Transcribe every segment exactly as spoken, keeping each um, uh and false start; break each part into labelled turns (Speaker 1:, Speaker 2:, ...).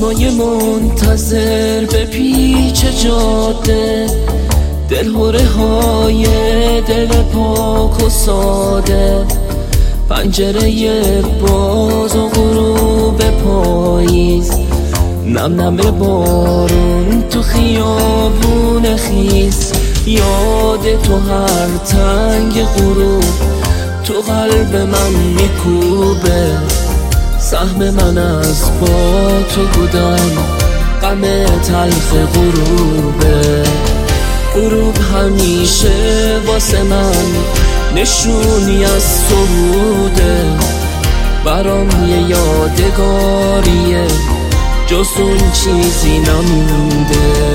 Speaker 1: چشمای منتظر به پیچ جاده، دلهوره های دل پاک و ساده، پنجره باز و غروب پاییز، نم نم بارون تو خیابون خیس، یاد تو هر تنگ غروب تو قلب من میکوبه، سهم من از با تو بودن غم تلخ غروبه. غروب همیشه واسه من نشونی از سروده، برام یه یادگاریه جز اون چیزی نمونده.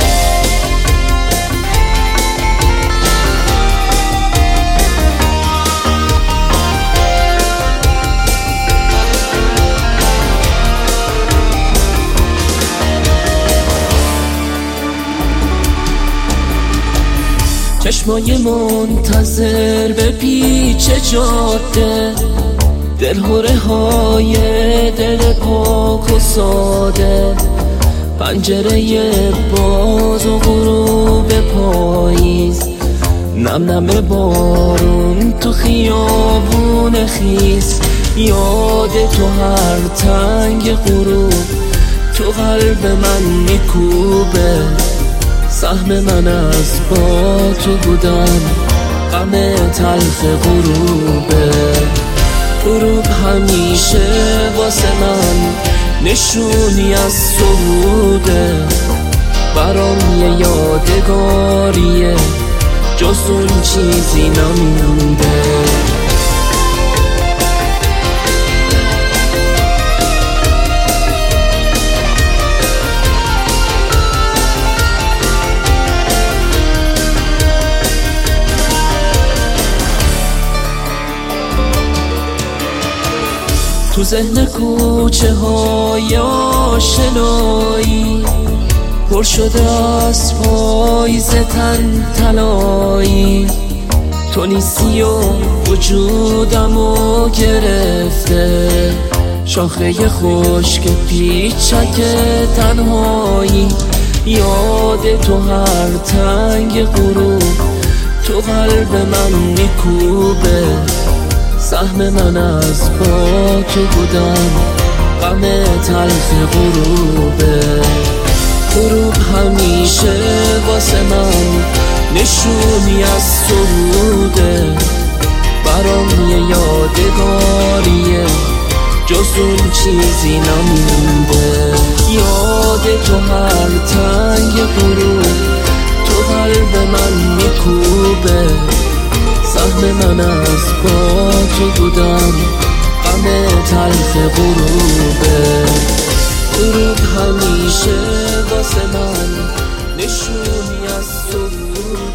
Speaker 1: چشمای منتظر به پیچ جاده، دلهوره های دل پاک و ساده، پنجره باز و غروب پاییز، نم نم بارون تو خیابون خیس، یاد تو هر تنگ غروب تو قلب من میکوبه، سهم من از با تو بودن غم تلخ غروبه. غروب همیشه واسه من نشونی از سروده، برام یه یادگاریه جز اون چیزی نمونده. تو ذهن کوچه های آشنایی پر شده از پاییز تن طلایی، تو نیستی و وجودمو گرفته، شاخه خشک پیچک تنهایی، یاد تو هر تنگ غروب تو قلب من میکوبه، سهم من از با تو بودن غم تلخ غروبه. غروب همیشه واسه من نشونی از سروده، برام یه یادگاریه جز اون چیزی نمونده، یاد تو هر تنگ غروب تو قلب من میکوبه، سهم من از با تو بودن غم تلخ غروبه. غروب همیشه واسه من نشونی از سرود